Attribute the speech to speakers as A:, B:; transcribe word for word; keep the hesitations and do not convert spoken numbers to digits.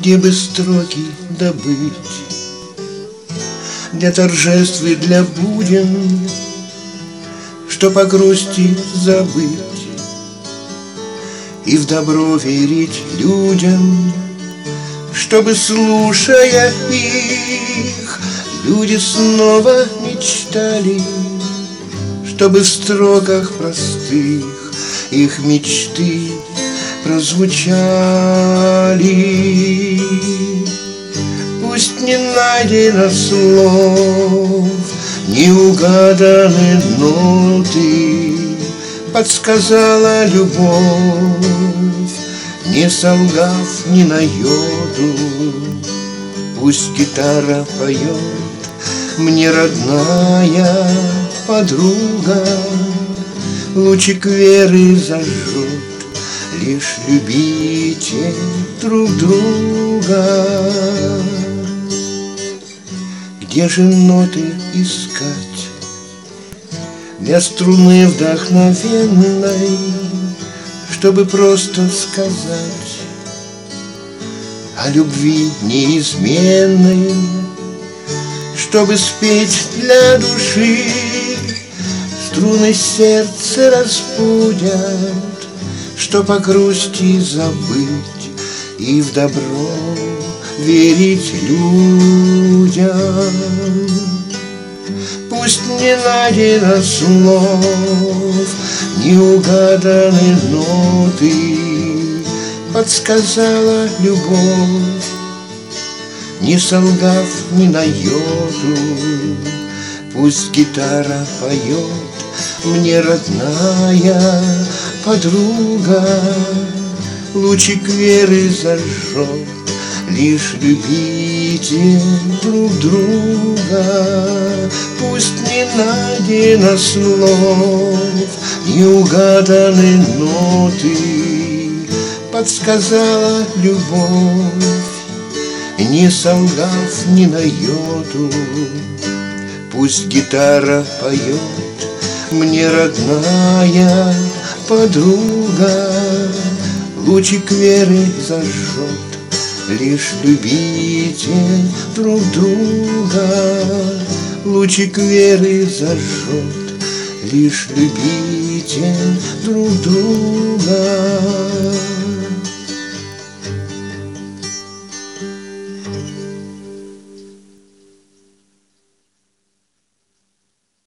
A: где бы строки добыть для торжеств и для буден, чтоб о грусти забыть и в добро верить людям, чтобы, слушая их, люди снова мечтали, чтобы в строках простых их мечты прозвучали. Пусть не найдено слов, не угаданы ноты, подсказала любовь, не солгав ни на йоту. Пусть гитара поет, мне родная подруга, лучик веры зажжет, лишь любите друг друга. Где же ноты искать для струны вдохновенной, чтобы просто сказать о любви неизменной, чтобы спеть для души, струны сердца разбудят, чтоб о грусти забыть и в добро верить людям. Пусть не найдено слов, не угаданы ноты, подсказала любовь, не солгав ни на йоту. Пусть гитара поет, мне родная подруга, лучик веры зажжет, лишь любите друг друга. Пусть не найдено слов, не угаданы ноты, подсказала любовь, не солгав ни на йоту. Пусть гитара поет, мне родная подруга, лучик веры зажжет, лишь любите друг друга. Лучик веры зажжет, лишь любите друг друга.